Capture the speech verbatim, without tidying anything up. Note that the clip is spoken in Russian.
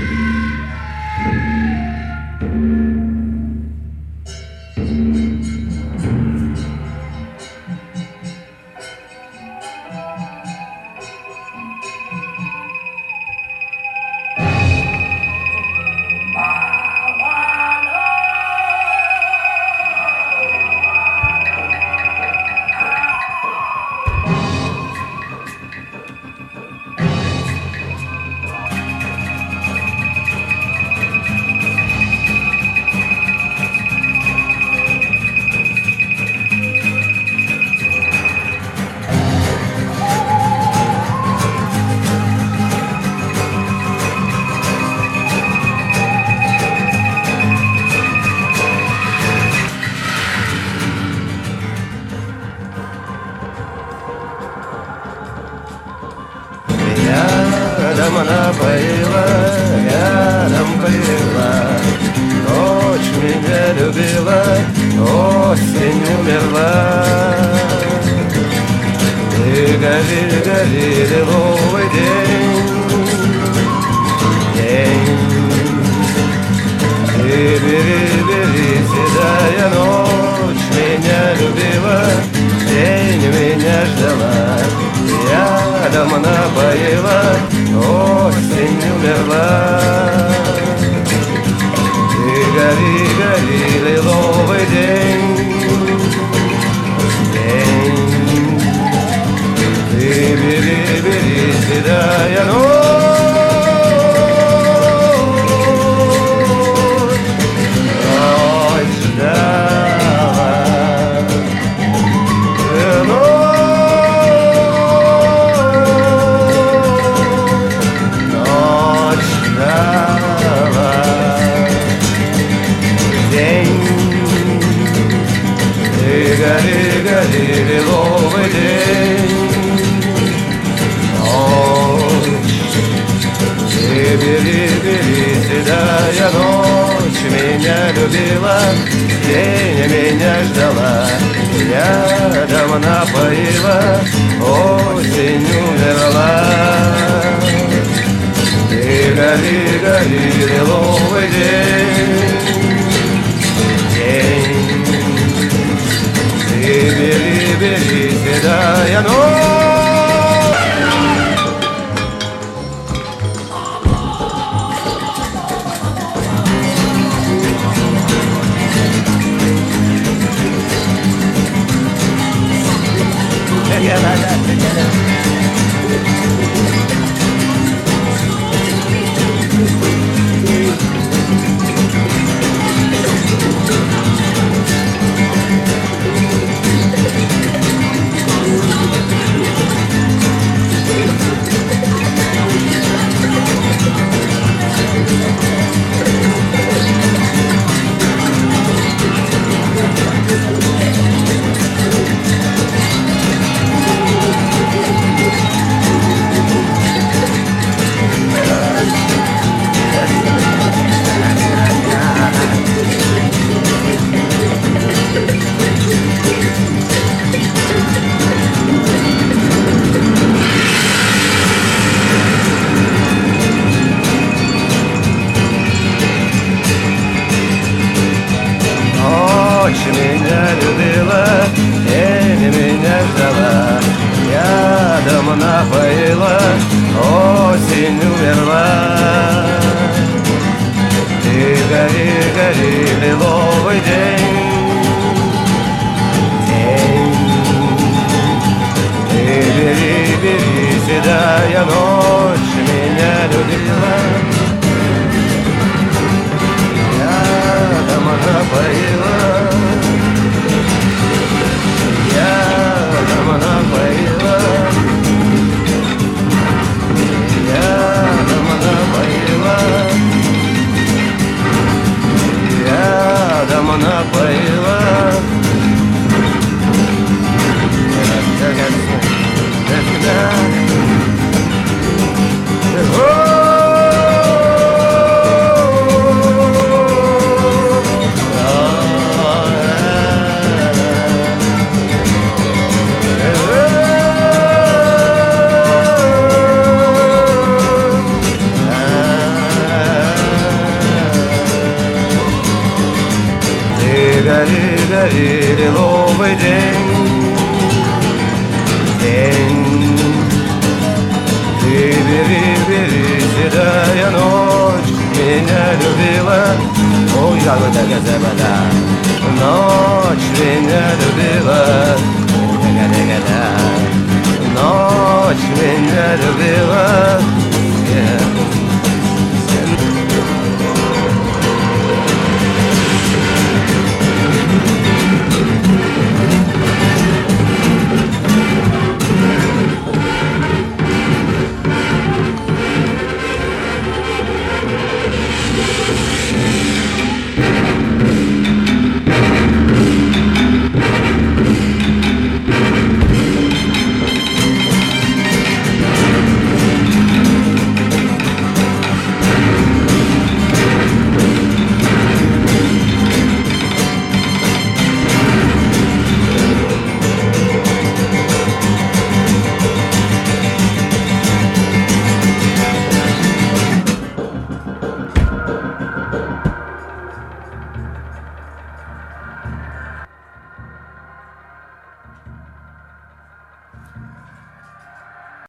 Рядом она поила, рядом поила. Ночь меня любила, осень умерла. И гори, гори, лиловый день, день. И бери, бери, седая ночь меня любила, день меня ждала. Рядом она поила, осень умерла. И гори, гори, лиловый день, день. И бери, бери, седая ночь, ночь ждала. Гори, гори, лиловый день, ночь. И бери, бери, седая ночь меня любила, день меня ждала. Рядом напоила, осень умерла. И гори, гори, лиловый день, день. И бери, бери, седая ночь. Ночь меня любила, день меня ждала. Рядом напоила, осень умерла. И гори, гори, лиловый день, день. И бери, бери, седая ночь меня любила. Рядом напоила, рядом напоила, рядом напоила. гори, гори, лиловый день. День. Ты бери, бери, седая ночь, меня любила. Ой, ягода газабада, ночь меня любила. Ночь меня любила.